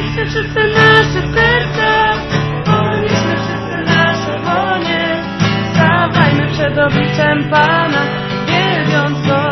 Podnieśmy wszyscy nasze serca, podnieśmy wszyscy nasze dłonie, stawajmy przed obliczem Pana, wielbiąc Go.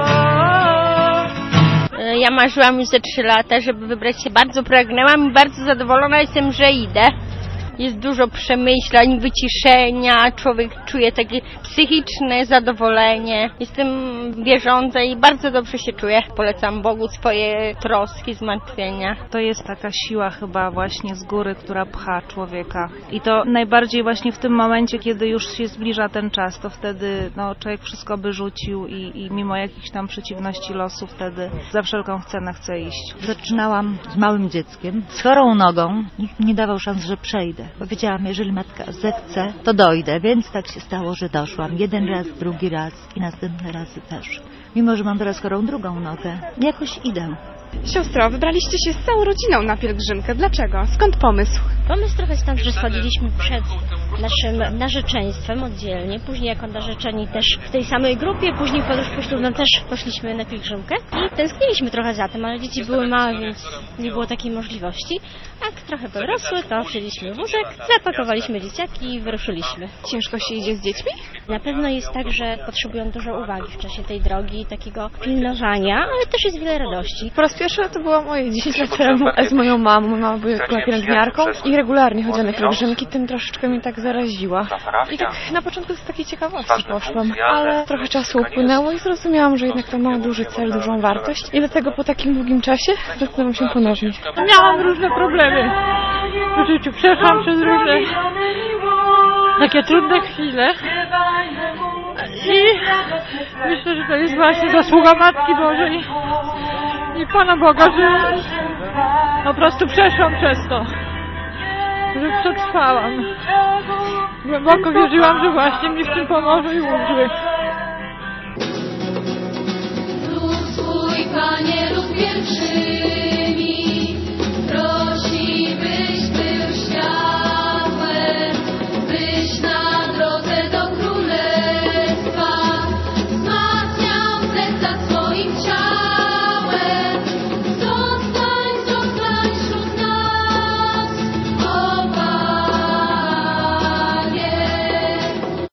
Ja marzyłam już ze 3 lata, żeby wybrać się. Bardzo pragnęłam i bardzo zadowolona jestem, że idę. Jest dużo przemyśleń, wyciszenia, człowiek czuje takie psychiczne zadowolenie. Jestem wierząca i bardzo dobrze się czuję. Polecam Bogu swoje troski, zmartwienia. To jest taka siła chyba właśnie z góry, która pcha człowieka. I to najbardziej właśnie w tym momencie, kiedy już się zbliża ten czas, to wtedy człowiek wszystko by rzucił i mimo jakichś tam przeciwności losu wtedy za wszelką cenę chce iść. Zaczynałam z małym dzieckiem, z chorą nogą. Nikt mi nie dawał szans, że przejdę. Powiedziałam, jeżeli matka zechce, to dojdę, więc tak się stało, że doszłam. 1 raz, 2 raz i następne razy też. Mimo że mam teraz chorą drugą nogę, jakoś idę. Siostro, wybraliście się z całą rodziną na pielgrzymkę. Dlaczego? Skąd pomysł? Pomysł trochę stąd, że schodziliśmy przed naszym narzeczeństwem oddzielnie, później jako narzeczeni też w tej samej grupie, później w podróż poślubną też poszliśmy na pielgrzymkę i tęskniliśmy trochę za tym, ale dzieci były małe, więc nie było takiej możliwości. Jak trochę podrosły, to wsiedliśmy w wózek, zapakowaliśmy dzieciaki i wyruszyliśmy. Ciężko się idzie z dziećmi? Na pewno jest tak, że potrzebują dużo uwagi w czasie tej drogi, takiego pilnowania, ale też jest wiele radości. Po raz pierwszy to było moje 10 lat temu z moją mamą. Moja mama była pielęgniarką i regularnie chodziła na pielgrzymki, tym troszeczkę mnie tak zaraziła. I tak na początku z takiej ciekawości poszłam, ale trochę czasu upłynęło i zrozumiałam, że jednak to ma duży cel, dużą wartość i dlatego po takim długim czasie zdecydowałam się ponownie. Miałam różne problemy w życiu, przeszłam przez różne takie trudne chwile i myślę, że to jest właśnie zasługa Matki Bożej i Pana Boga, że po prostu przeszłam przez to, że przetrwałam. Głęboko wierzyłam, że właśnie mi w tym pomoże i ulży. Lud Twój, Panie, lud pierwszy.